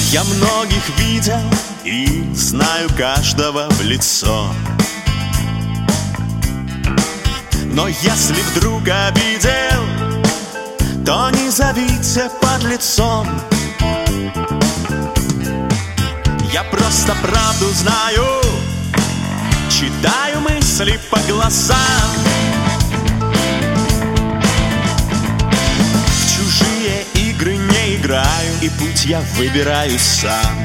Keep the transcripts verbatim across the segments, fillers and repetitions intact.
Я многих видел и знаю каждого в лицо. Но если вдруг обидел, то не зовите под лицом. Я просто правду знаю, читаю мысли по глазам. В чужие игры не играю, и путь я выбираю сам.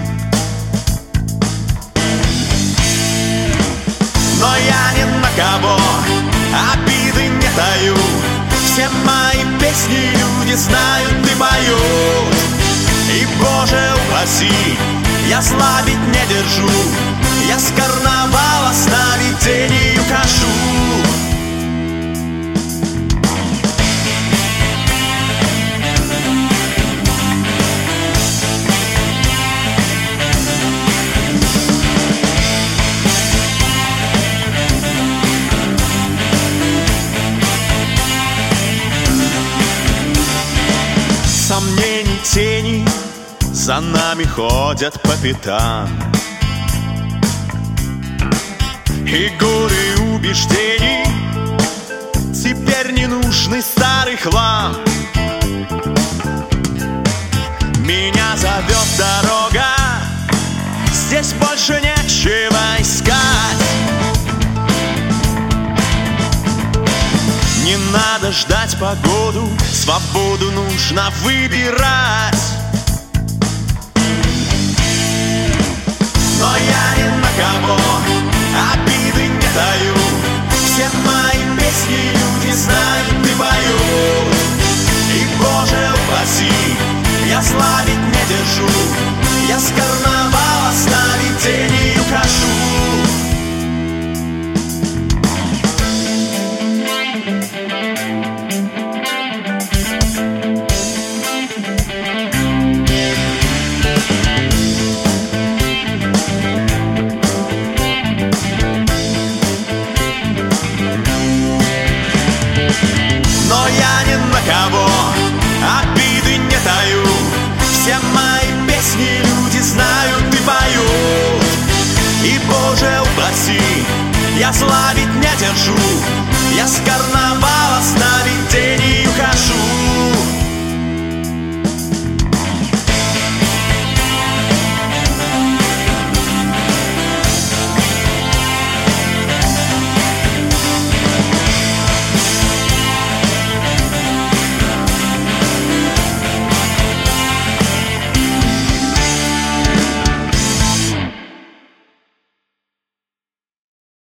Но я ни на кого обиды не таю. Все мои песни люди знают и поют. И, Боже упаси, я зла ведь не держу. Я с карнавала сновидению хожу. Сомнений тени за нами ходят по пятам, и горы убеждений теперь не нужный старый хлам. Меня зовет дорога, здесь больше нечего искать. Не надо ждать погоду, свободу нужно выбирать. Но я ни на кого обиды не даю. Все мои песни люди знают и поют. И, Боже упаси, я зла ведь не держу. Я с карнавала сновидению хожу. Но я ни на кого обиды не таю. Все мои песни люди знают и поют. И, Боже упаси, я зла ведь не держу. Я с карнавала знаю.